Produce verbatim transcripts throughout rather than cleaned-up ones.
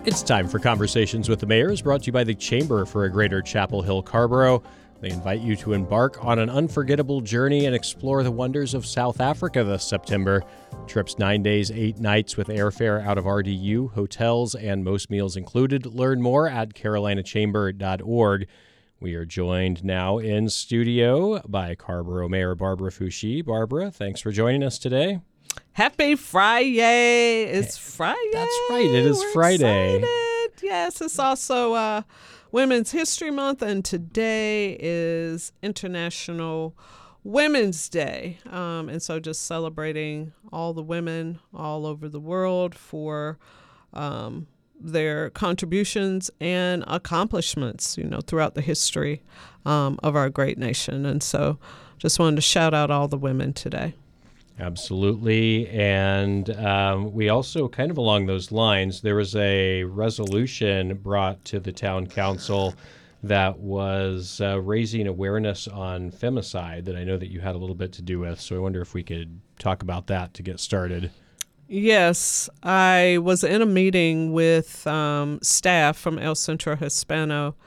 It's time for Conversations with the Mayors, brought to you by the Chamber for a Greater Chapel Hill Carrboro. They invite you to embark on an unforgettable journey and explore the wonders of South Africa this September. Trips nine days, eight nights with airfare out of R D U, hotels, and most meals included. Learn more at carolina chamber dot org. We are joined now in studio by Carrboro Mayor Barbara Foushee. Barbara, thanks for joining us today. Happy Friday. It's Friday. That's right. It is We're Friday. Excited. Yes, it's also uh, Women's History Month, and today is International Women's Day. Um, and so just celebrating all the women all over the world for um, their contributions and accomplishments, you know, throughout the history um, of our great nation. And so just wanted to shout out all the women today. Absolutely. And um, we also, kind of along those lines, there was a resolution brought to the town council that was uh, raising awareness on femicide that I know that you had a little bit to do with. So I wonder if we could talk about that to get started. Yes, I was in a meeting with um, staff from El Centro Hispano,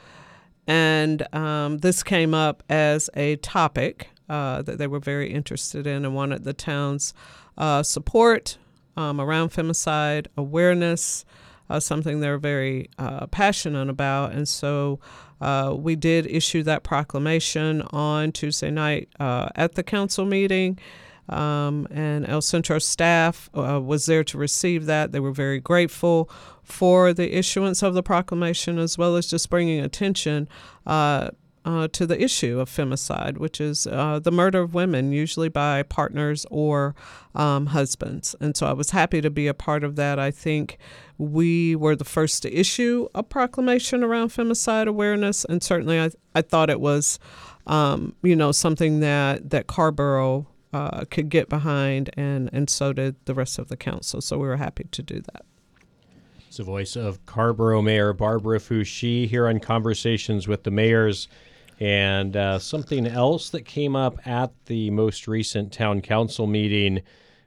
and um, this came up as a topic Uh, that they were very interested in and wanted the town's uh, support um, around femicide, awareness, uh, something they're very uh, passionate about. And so uh, we did issue that proclamation on Tuesday night uh, at the council meeting. Um, and El Centro staff uh, was there to receive that. They were very grateful for the issuance of the proclamation, as well as just bringing attention uh Uh, to the issue of femicide, which is uh, the murder of women, usually by partners or um, husbands. And so I was happy to be a part of that. I think we were the first to issue a proclamation around femicide awareness, and certainly I, I thought it was, um, you know, something that, that Carrboro uh, could get behind, and, and so did the rest of the council. So we were happy to do that. It's the voice of Carrboro Mayor Barbara Foushee here on Conversations with the Mayors. And uh, something else that came up at the most recent town council meeting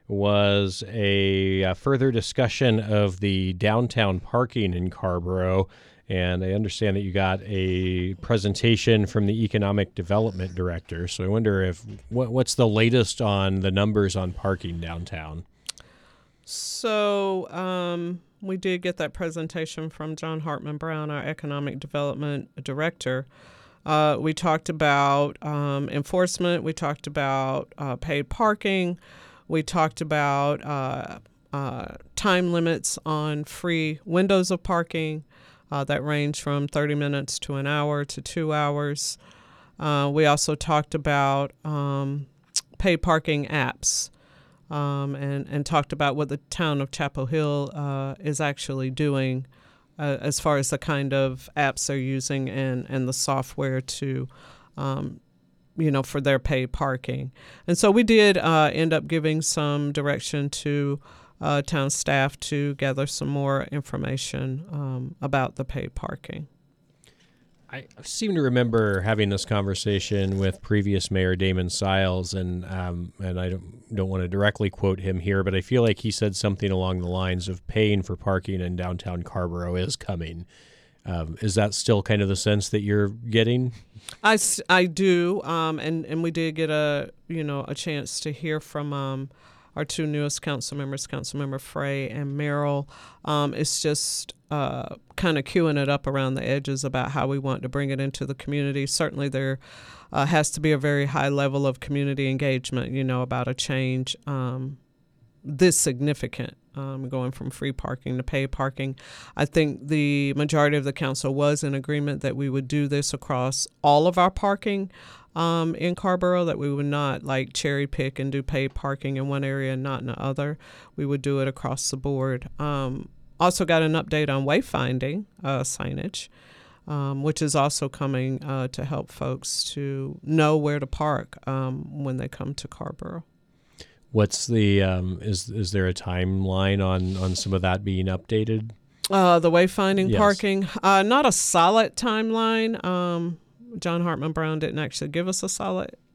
was a, a further discussion of the downtown parking in Carrboro. And I understand that you got a presentation from the Economic Development Director. So I wonder if what, what's the latest on the numbers on parking downtown? So um, we did get that presentation from John Hartman Brown, our Economic Development Director. Uh, we talked about um, enforcement. We talked about uh, paid parking. We talked about uh, uh, time limits on free windows of parking uh, that range from thirty minutes to an hour to two hours. Uh, we also talked about um, paid parking apps um, and, and talked about what the town of Chapel Hill uh, is actually doing Uh, as far as the kind of apps they're using and, and the software to, um, you know, for their paid parking. And so we did uh, end up giving some direction to uh, town staff to gather some more information um, about the paid parking. I seem to remember having this conversation with previous Mayor Damon Siles, and um, and I don't, don't want to directly quote him here, but I feel like he said something along the lines of paying for parking in downtown Carrboro is coming. Um, is that still kind of the sense that you're getting? I, I do, um, and, and we did get a, you know, a chance to hear from um, our two newest council members, Councilmember Frey and Merrill. Um, it's just uh, kind of queuing it up around the edges about how we want to bring it into the community. Certainly there uh, has to be a very high level of community engagement, you know, about a change um, this significant, um, going from free parking to paid parking. I think the majority of the council was in agreement that we would do this across all of our parking Um, in Carrboro, that we would not like cherry pick and do paid parking in one area and not in the other. We would do it across the board. Um, also got an update on wayfinding uh, signage, um, which is also coming uh, to help folks to know where to park um, when they come to Carrboro. What's the um, is is there a timeline on, on some of that being updated? Uh, the wayfinding Yes. parking, uh, not a solid timeline. Um, John Hartman Brown didn't actually give us a solid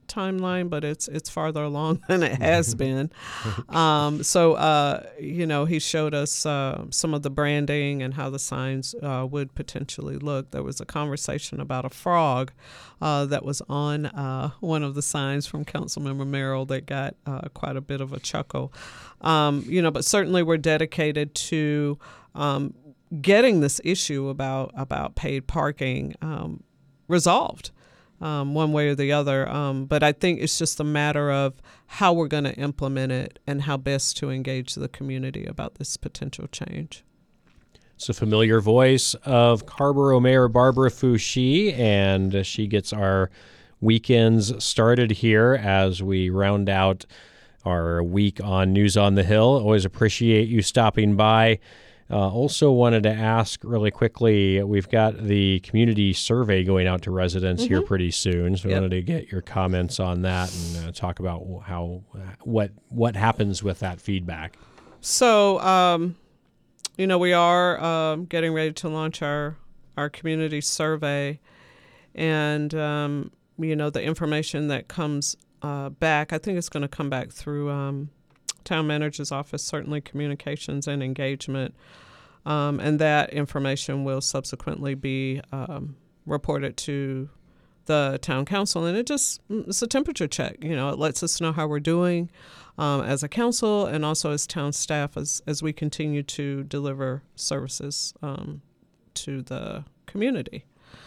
timeline, but it's it's farther along than it has been. Um, so, uh, you know, he showed us uh, some of the branding and how the signs uh, would potentially look. There was a conversation about a frog uh, that was on uh, one of the signs from Councilmember Merrill that got uh, quite a bit of a chuckle. Um, you know, but certainly we're dedicated to um, getting this issue about, about paid parking um, resolved. Um, one way or the other. Um, but I think it's just a matter of how we're going to implement it and how best to engage the community about this potential change. It's a familiar voice of Carrboro Mayor Barbara Foushee, and she gets our weekends started here as we round out our week on News on the Hill. Always appreciate you stopping by. Uh, also wanted to ask really quickly, we've got the community survey going out to residents mm-hmm. here pretty soon, so yep. I wanted to get your comments on that and uh, talk about how what what happens with that feedback. So, um, you know, we are um, getting ready to launch our, our community survey, and, um, you know, the information that comes uh, back, I think it's going to come back through um, town manager's office, certainly communications and engagement, um, and that information will subsequently be um, reported to the town council, and it just it's a temperature check. You know, it lets us know how we're doing um, as a council and also as town staff as as we continue to deliver services um, to the community.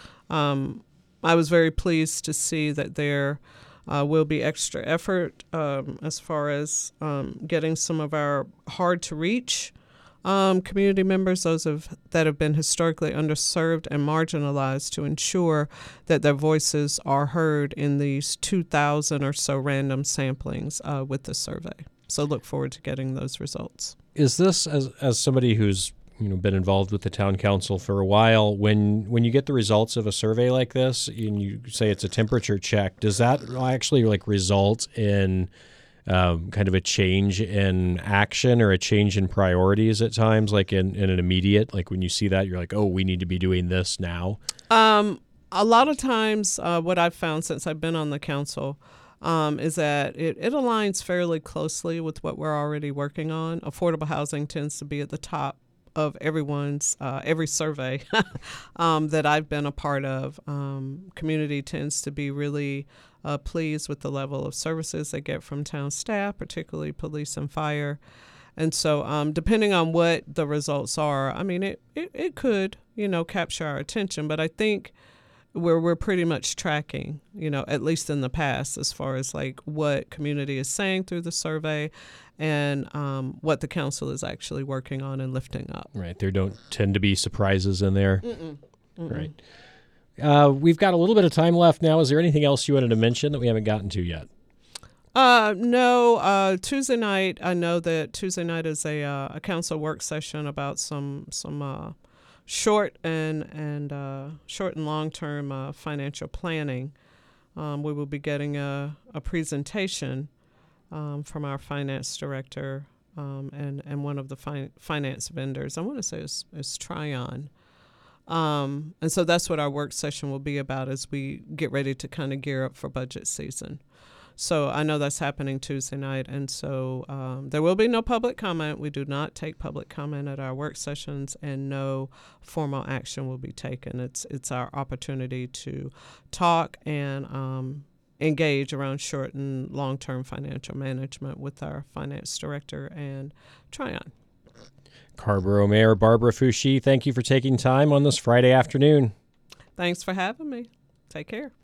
Um, I was very pleased to see that there Uh, will be extra effort um, as far as um, getting some of our hard-to-reach um, community members, those of, that have been historically underserved and marginalized, to ensure that their voices are heard in these two thousand or so random samplings uh, with the survey. So look forward to getting those results. Is this, as as somebody who's you know been involved with the town council for a while, when when you get the results of a survey like this and you say it's a temperature check, does that actually like result in um, kind of a change in action or a change in priorities at times, like in, in an immediate, like when you see that you're like, oh, we need to be doing this now? Um, a lot of times uh, what I've found since I've been on the council Um, is that it, it aligns fairly closely with what we're already working on. Affordable housing tends to be at the top of everyone's, uh, every survey um, that I've been a part of. Um, community tends to be really uh, pleased with the level of services they get from town staff, particularly police and fire. And so um, depending on what the results are, I mean, it, it, it could, you know, capture our attention, but I think where we're pretty much tracking, you know, at least in the past, as far as like what community is saying through the survey and um, what the council is actually working on and lifting up. Right. There don't tend to be surprises in there. Mm-mm. Mm-mm. Right. Uh, we've got a little bit of time left now. Is there anything else you wanted to mention that we haven't gotten to yet? Uh, no. Uh, Tuesday night, I know that Tuesday night is a uh, a council work session about some some uh, short and and uh, short and long term uh, financial planning. Um, we will be getting a, a presentation um, from our finance director um, and and one of the fi- finance vendors. I want to say it's, it's Tryon. Um, and so that's what our work session will be about as we get ready to kind of gear up for budget season. So I know that's happening Tuesday night, and so um, there will be no public comment. We do not take public comment at our work sessions, and no formal action will be taken. It's it's our opportunity to talk and um, engage around short and long-term financial management with our finance director and Tryon. Carrboro Mayor Barbara Foushee, thank you for taking time on this Friday afternoon. Thanks for having me. Take care.